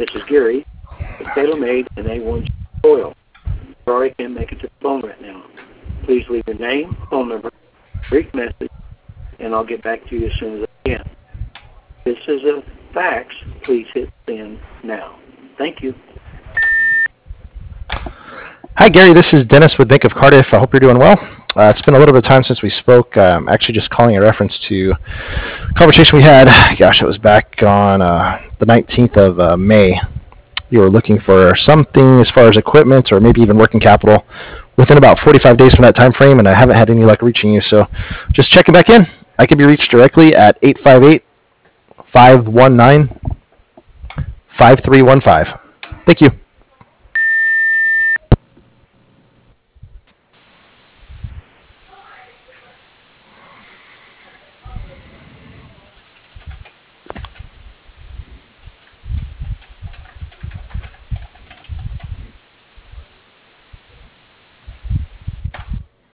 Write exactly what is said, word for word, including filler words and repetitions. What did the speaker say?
This is Gary with TaylorMade and A one Oil. Sorry I can't make it to the phone right now. Please leave your name, phone number, brief message, and I'll get back to you as soon as I can. This is a fax. Please hit send now. Thank you. Hi, Gary. This is Dennis with Bank of Cardiff. I hope you're doing well. Uh, it's been a little bit of time since we spoke. I'm actually just calling in reference to a conversation we had. Gosh, it was back on uh, the nineteenth of uh, May. You were looking for something as far as equipment or maybe even working capital within about forty-five days from that time frame, and I haven't had any luck reaching you. So just checking back in. I can be reached directly at eight five eight, five one nine, five three one five. Thank you.